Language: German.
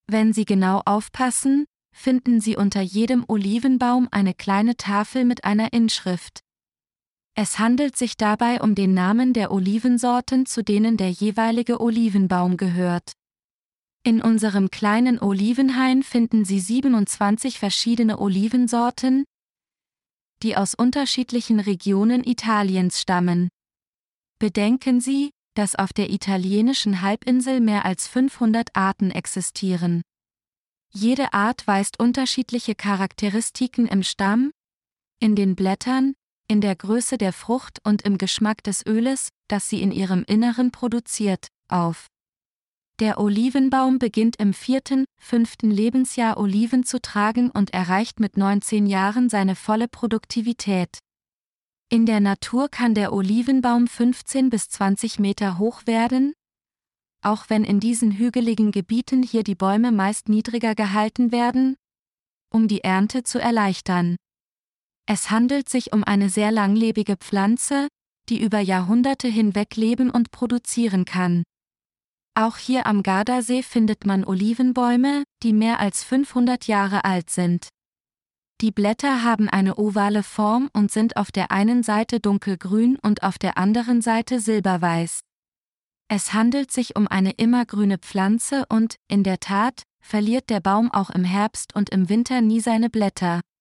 Wenn Sie genau aufpassen, finden Sie unter jedem Olivenbaum eine kleine Tafel mit einer Inschrift. Es handelt sich dabei um den Namen der Olivensorten, zu denen der jeweilige Olivenbaum gehört. In unserem kleinen Olivenhain finden Sie 27 verschiedene Olivensorten, die aus unterschiedlichen Regionen Italiens stammen. Bedenken Sie, dass auf der italienischen Halbinsel mehr als 500 Arten existieren. Jede Art weist unterschiedliche Charakteristiken im Stamm, in den Blättern, in der Größe der Frucht und im Geschmack des Öles, das sie in ihrem Inneren produziert, auf. Der Olivenbaum beginnt im 4., 5. Lebensjahr Oliven zu tragen und erreicht mit 19 Jahren seine volle Produktivität. In der Natur kann der Olivenbaum 15 bis 20 Meter hoch werden, auch wenn in diesen hügeligen Gebieten hier die Bäume meist niedriger gehalten werden, um die Ernte zu erleichtern. Es handelt sich um eine sehr langlebige Pflanze, die über Jahrhunderte hinweg leben und produzieren kann. Auch hier am Gardasee findet man Olivenbäume, die mehr als 500 Jahre alt sind. Die Blätter haben eine ovale Form und sind auf der einen Seite dunkelgrün und auf der anderen Seite silberweiß. Es handelt sich um eine immergrüne Pflanze und, in der Tat, verliert der Baum auch im Herbst und im Winter nie seine Blätter,